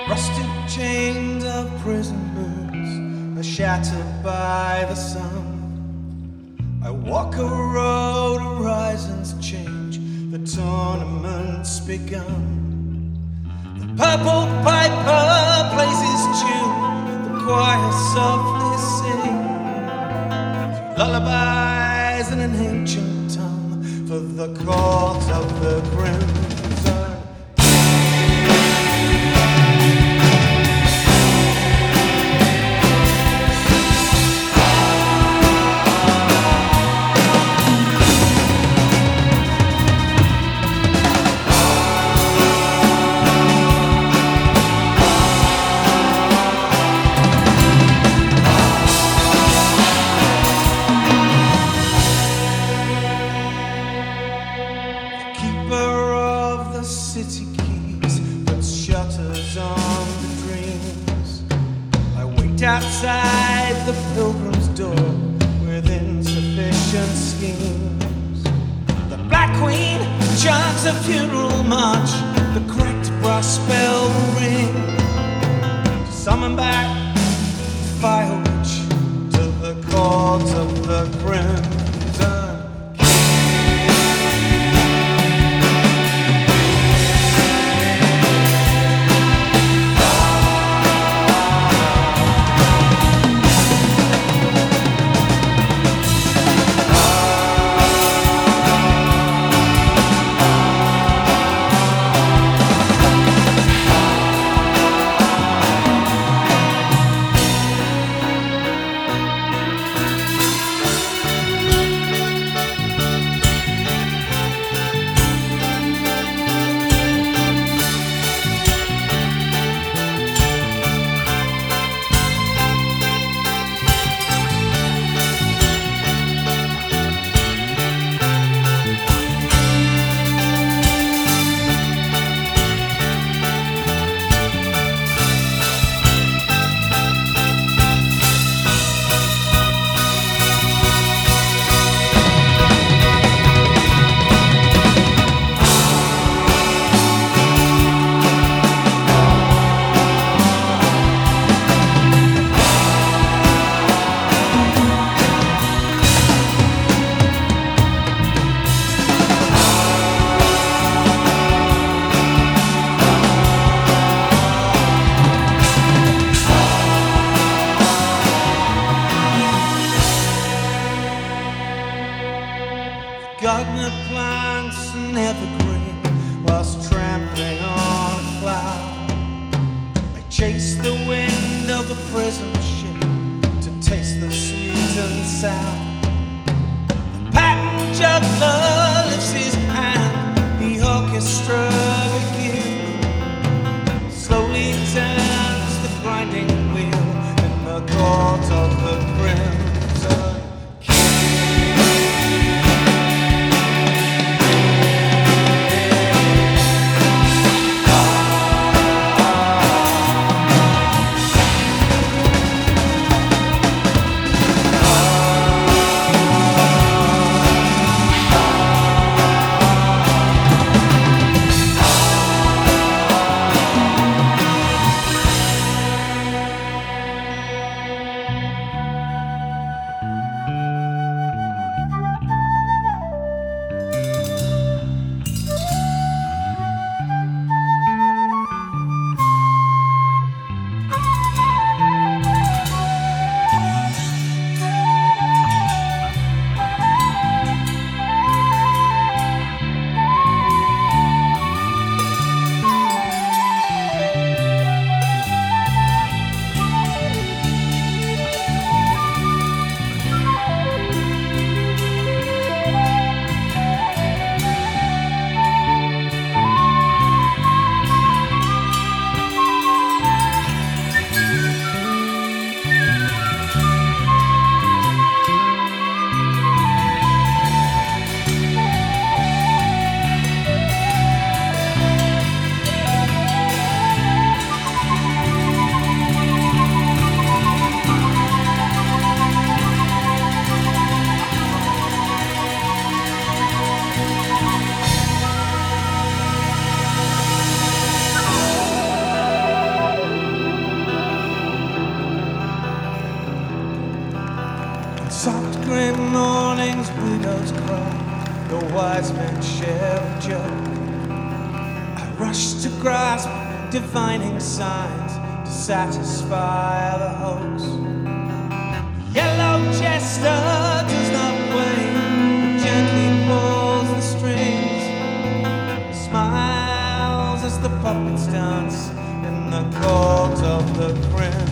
Rusted chains of prisoners are shattered by the sun. I walk a road, horizons change, the tournament's begun. The purple piper plays his tune, the choir softly sings lullabies in an ancient tongue for the court of the crimson. City keys puts shutters on the dreams. I wait outside the pilgrim's door with insufficient schemes. The Black Queen chants a funeral march, the cracked brass bell will ring to summon back the fire witch to the court of the crimson. Gardener plants an evergreen whilst trampling on a cloud. I chase the wind of a prison ship to taste the sweet and sour. The patent juggler lifts his hand, the orchestra begins. Slowly turns the grinding wheel in the court of the crimson. Sometimes widows cry, the wise men share a joke. I rush to grasp divining signs to satisfy the hoax. Yellow jester does not play, but gently pulls the strings. He smiles as the puppets dance in the court of the prince.